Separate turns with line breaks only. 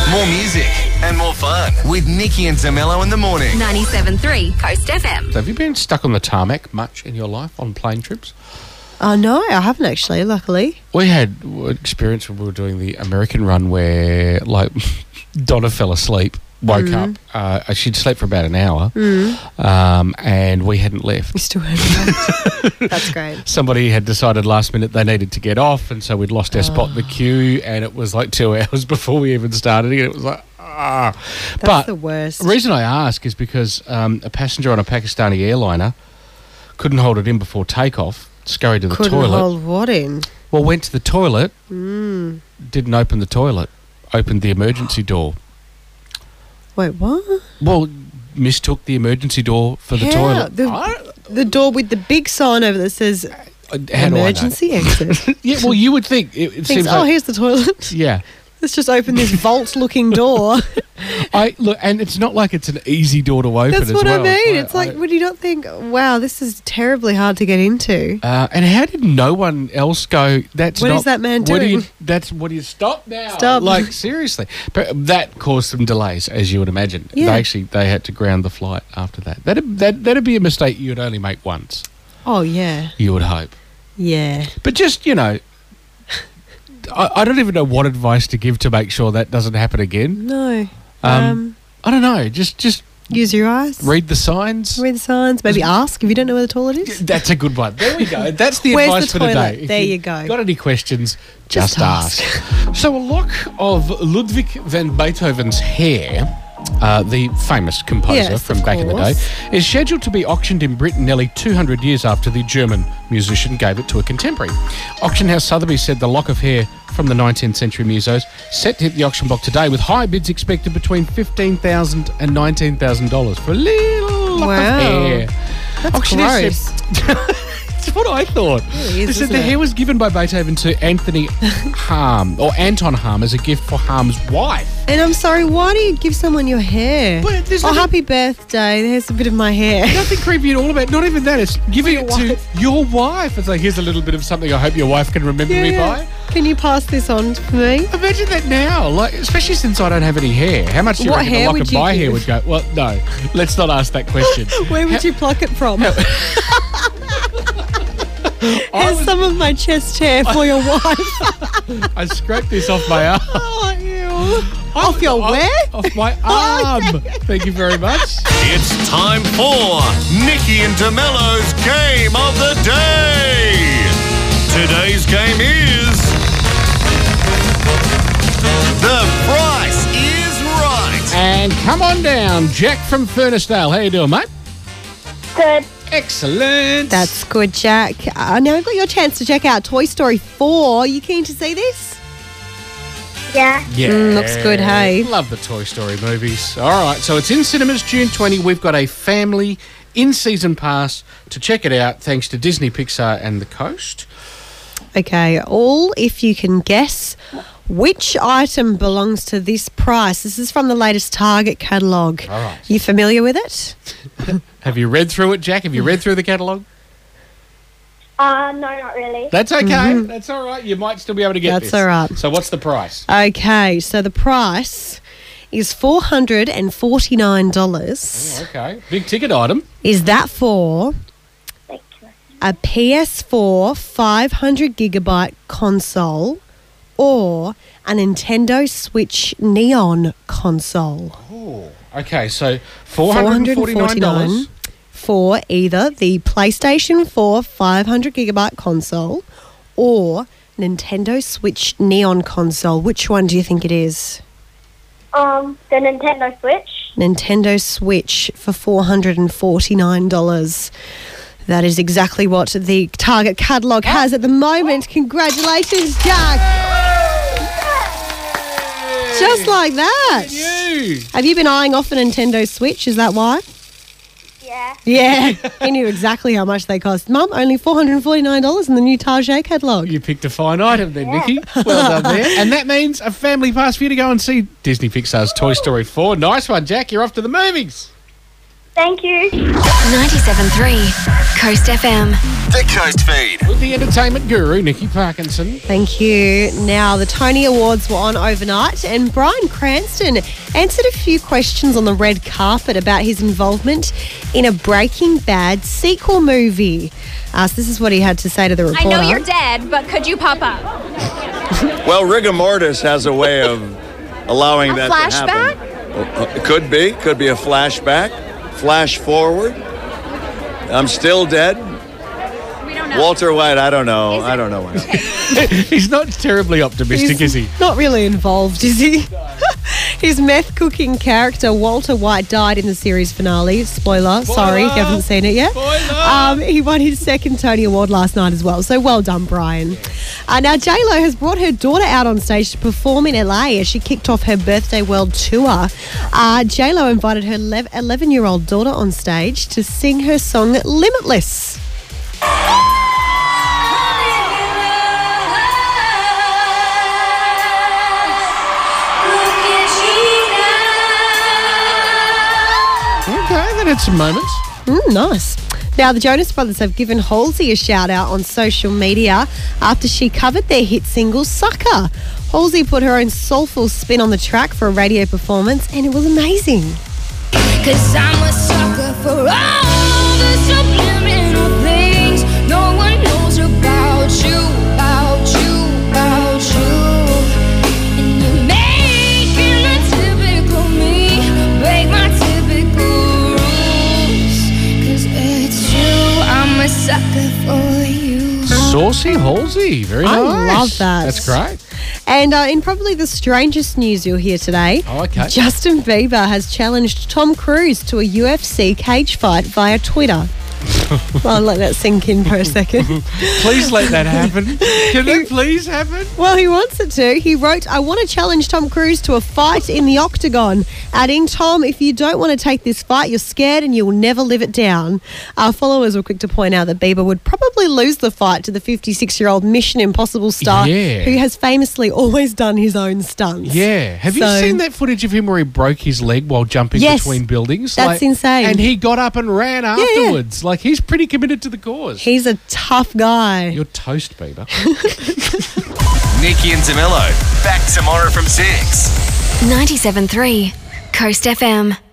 More music and more fun with Nikki and Zamello in the morning.
97.3 Coast FM.
So have you been stuck on the tarmac much in your life on plane trips?
No, I haven't actually, luckily.
We had experience when we were doing the American run where, like, Donna fell asleep, woke up. She'd slept for about an hour, and we hadn't left.
You still haven't. That's great.
Somebody had decided last minute they needed to get off, and so we'd lost our spot in the queue, and it was like 2 hours before we even started, and it was like,
That's the worst.
The reason I ask is because a passenger on a Pakistani airliner couldn't hold it in before takeoff, scurried to the
Couldn't
toilet.
hold what in?
Well, went to the toilet, didn't open the toilet, opened the emergency door.
Wait, what?
Well, mistook the emergency door for the
How?
toilet.
The door with the big sign over that says
How do I know?
emergency exit.
Yeah, well, you would think. It
Thinks,
seems like,
here's the toilet.
yeah.
Let's just open this vault-looking door.
Look, and it's not like it's an easy door to open
That's
as
what
well.
I mean. It's like, would you not think, wow, this is terribly hard to get into?
And how did no one else go, that's
What
not...
is that man
what do
doing?
Stop now.
Stop.
Like, seriously. But that caused some delays, as you would imagine.
Yeah.
They had to ground the flight after that. That'd be a mistake you'd only make once,
Oh, yeah.
you would hope.
Yeah.
But just, I don't even know what advice to give to make sure that doesn't happen again.
No.
I don't know. Just
Use your eyes.
read the signs.
Read the signs. Maybe ask if you don't know where the toilet is.
That's a good one. There we go. That's the
Where's
advice
the
for
toilet?
today. If
There
you've
you go.
Got any questions?
Just
ask. So a lock of Ludwig van Beethoven's hair, the famous composer
Yes,
from
of
back in the day,
course.
is scheduled to be auctioned in Britain nearly 200 years after the German musician gave it to a contemporary. Auction House Sotheby's said the lock of hair from the 19th century musos set to hit the auction block today, with high bids expected between $15,000 and $19,000 for a little lock
Wow.
of hair.
That's
Auctioneer
gross.
said- That's what I thought.
really is,
They said
isn't
the
it?
hair was given by Beethoven to Anthony Anton Harm as a gift for Harm's wife.
And I'm sorry, why do you give someone your hair?
Well, there's
Oh,
nothing-
happy birthday. There's a bit of my hair.
Nothing creepy at all about. Not even that. It's giving
your
it to
wife.
your wife. It's like, here's a little bit of something I hope your wife can remember me by.
Can you pass this on for me?
Imagine that now, like, especially since I don't have any hair. How much do you
What
reckon
hair
a lock
would
of
you
my hair
give?
would go? Well, no, let's not ask that question.
Where would you pluck it from?
I
Here's
was-
some of my chest hair for your wife.
I scraped this off my arm.
Oh, ew. Off your where?
Off my
Oh,
arm. Thank you very much.
It's time for Nikki and DeMello's Game of the Day. Today's game is The Price is Right.
And come on down, Jack from Furnacedale. How you doing, mate?
Good.
Excellent.
That's good, Jack. Now we've got your chance to check out Toy Story 4. You keen to see this?
Yeah.
Yeah.
looks good, hey?
Love the Toy Story movies. All right, so it's in cinemas June 20. We've got a family in-season pass to check it out thanks to Disney, Pixar and the Coast.
Okay, all if you can guess which item belongs to this price. This is from the latest Target catalogue.
All right.
You familiar with it?
Have you read through it, Jack? Have you read through the catalogue?
No, not really.
That's okay. That's all right. You might still be able to get
That's
this.
all right.
So what's the price?
Okay, so the price is $449.
Okay. Big ticket item.
Is that for
Thank you.
a PS4 500 gigabyte console or a Nintendo Switch Neon console?
Okay, so $449.
for either the PlayStation 4 500 gigabyte console or Nintendo Switch Neon console. Which one do you think it is?
The Nintendo Switch.
Nintendo Switch for $449. That is exactly what the Target catalogue has at the moment. Congratulations, Jack. Just like that.
You.
Have you been eyeing off a Nintendo Switch? Is that why?
Yeah.
Yeah. He knew exactly how much they cost. Mum, only $449 in the new Target catalogue.
You picked a fine item then, Nikki. Well done there. And that means a family pass for you to go and see Disney Pixar's Toy Story 4. Nice one, Jack. You're off to the movies.
Thank you.
97.3 Coast FM.
The Coast Feed.
With the entertainment guru, Nikki Parkinson.
Thank you. Now, the Tony Awards were on overnight, and Bryan Cranston answered a few questions on the red carpet about his involvement in a Breaking Bad sequel movie. So this is what he had to say to the
I
reporter.
know you're dead, but could you pop up?
Well, rigor mortis has a way of allowing
A
that
flashback?
to happen. It could be a flashback. Flash forward. I'm still dead.
We don't know.
Walter White, I don't know. I don't know.
He's not terribly optimistic, is he?
Not really involved, is he? His meth cooking character, Walter White, died in the series finale. Spoiler. Sorry if you haven't seen it yet. He won his second Tony Award last night as well. So well done, Bryan. Now, J-Lo has brought her daughter out on stage to perform in LA as she kicked off her Birthday World Tour. J-Lo invited her 11-year-old daughter on stage to sing her song Limitless.
Okay, then had some moments.
Nice. Now, the Jonas Brothers have given Halsey a shout-out on social media after she covered their hit single, Sucker. Halsey put her own soulful spin on the track for a radio performance, and it was amazing.
'Cause I'm a sucker for all the subliminal things no one knows about you, about you, about you. And you're making the typical me break my typical rules. 'Cause it's true, I'm a sucker for you.
Saucy Halsey. Very nice.
I love that.
That's great.
And in probably the strangest news you'll hear today,
Oh, okay.
Justin Bieber has challenged Tom Cruise to a UFC cage fight via Twitter. I'll let that sink in for a second.
Please let that happen. Can it please happen?
Well, he wants it to. He wrote, I want to challenge Tom Cruise to a fight in the octagon, adding, Tom, if you don't want to take this fight, you're scared and you will never live it down. Our followers were quick to point out that Bieber would probably lose the fight to the 56-year-old Mission Impossible star
Yeah.
who has famously always done his own stunts.
Yeah. Have you
So-
seen that footage of him where he broke his leg while jumping
Yes.
between buildings?
That's insane.
And he got up and ran
yeah.
afterwards. Like, he's pretty committed to the cause.
He's a tough guy.
You're toast, Bieber.
Nikki and DeMello. Back tomorrow from 6.
97.3 Coast FM.